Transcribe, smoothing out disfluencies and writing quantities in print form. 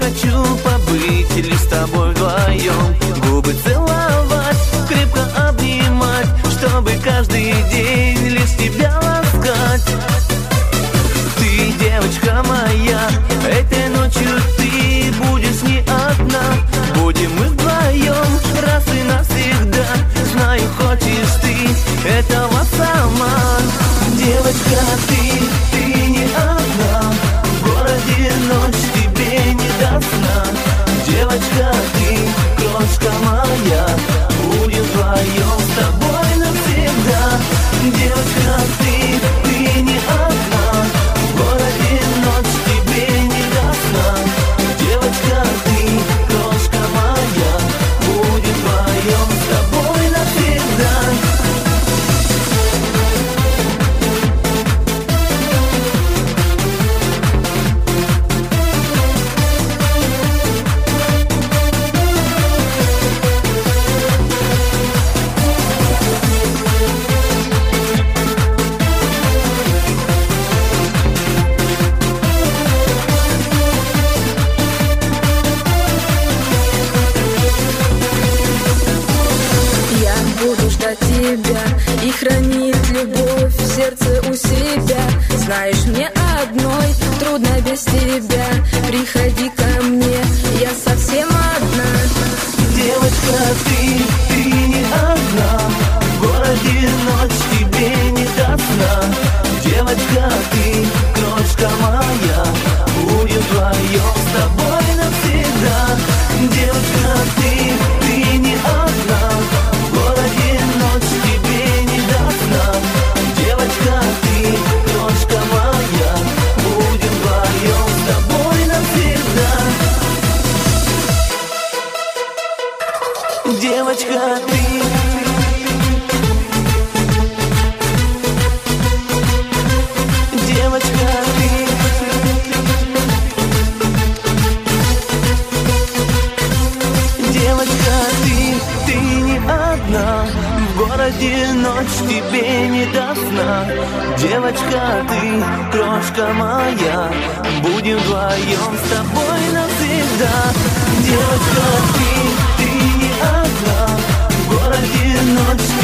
хочу побыть лишь с тобой вдвоем. Губы целовать, крепко обнимать, чтобы каждый день лишь тебя ласкать. Ты, девочка моя, этой ночью ты будешь не одна. Будем мы вдвоем раз и навсегда. Знаю, хочешь ты этого сама. Девочка, ты не одна. В городе ночь тебе не до сна. Девочка, ты, крошка моя, будем вдвоем с тобой навсегда. Девочка, ты не одна. В городе ночь тебе не до сна. Девочка, ты, крошка моя, будем вдвоем с тобой навсегда. Тебя и хранить любовь в сердце у себя. Знаешь, мне одной трудно без тебя. Приходи ко мне, я совсем одна. Девочка, ты не одна. В городе ночь тебе не до сна. Девочка, ты, крошка моя, будем вдвоем с тобой навсегда. Девочка, ты не одна. В городе ночь тебе не до сна. Девочка, ты, крошка моя, будем вдвоем с тобой навсегда. Девочка, девочка, девочка, ты не одна. В городе ночь тебе не до сна. Девочка, ты, крошка моя, будем вдвоем с тобой навсегда. Девочка, ты не одна. В городе ночь